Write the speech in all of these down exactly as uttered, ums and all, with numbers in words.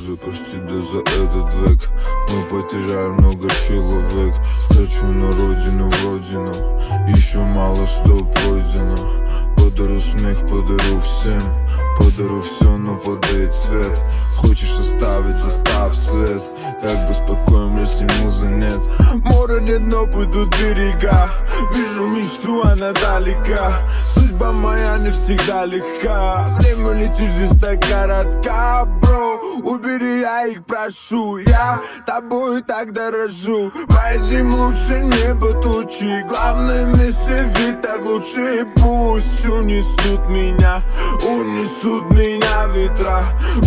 Боже, прости, да за этот век мы потеряли много человек. Хочу на родину, в родину, еще мало что пройдено. Подарю смех, подарю всем, подарю все, но подай цвет. Хочешь оставить, оставь след. Как бы спокоен, если музы нет. Моря нет, но пойдут берега. Вижу мечту, она далека. Судьба моя не всегда легка. Время летит, жизнь так коротка, бро. Убери, я их прошу. Я тобой так дорожу. Пойдем лучше небо тучи. Главное вместе ведь так лучше. Пусть унесут меня, унесут меня ветра,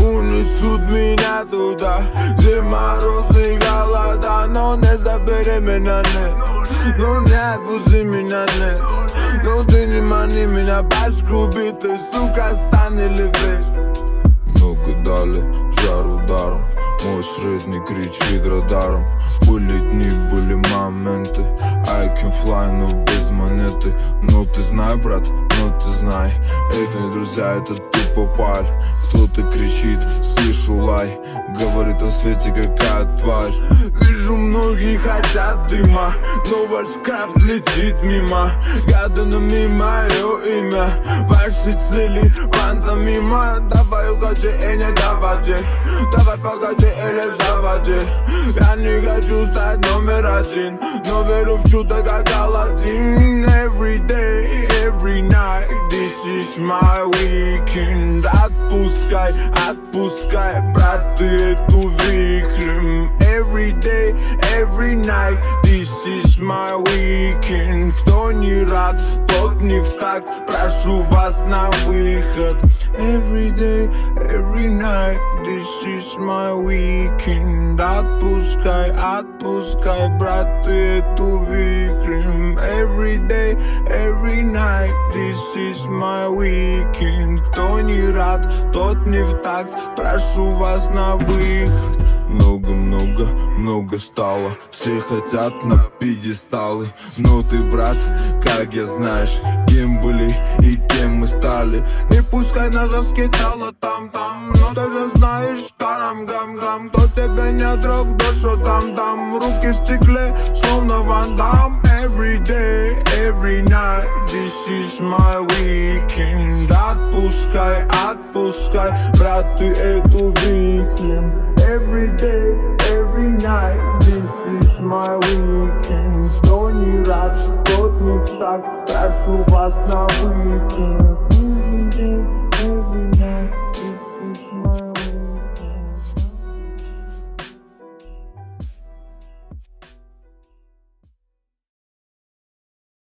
унесут меня туда, где морозы и голода. Но не забери меня, нет. Ну не отпусти меня, нет. Ну ты не мани меня, башку битой, сука, стань или вещь. Много дали, жар ударом. Мой средний кричит радаром. Были дни, были моменты. I can fly, но без монеты. Ну ты знай, брат, ну ты знай, это не друзья, это тупо паль. Кто-то кричит, слышу лай, говорит о свете какая тварь. Вижу, многие хотят дыма, но ваш крафт летит мимо. Гаданами мое имя, ваши цели пантомима. Давай угоди и не давайте, давай погоди или заводи. Я не хочу стать номер один, но верю в чудо как Аладдин. Every day, every night, this is my weekend. Отпускай, отпускай, брат, ты эту вихрем. Every day, every night, this is my weekend. Кто не рад, тот не в такт, прошу вас на выход. Every day, every night, this is my weekend. Отпускай, отпускай, брат, ты эту вихрем. Every day, every night, this is my weekend. Кто не рад, тот не в такт, прошу вас на выход. Много-много, много стало, все хотят на пьедесталы. Но ты, брат, как я знаешь, кем были и кем мы стали. И пускай нас раскидало там-там, но ты же знаешь, карам-гам-гам. Кто тебе не друг, да что там-там. Руки в стекле, словно Ван Дам. Every day, every night, this is my weekend. Отпускай, отпускай, брат, ты эту вихрем. Every day, every night, this is my weekend. Кто не рад, тот не в такт, прошу вас на выход.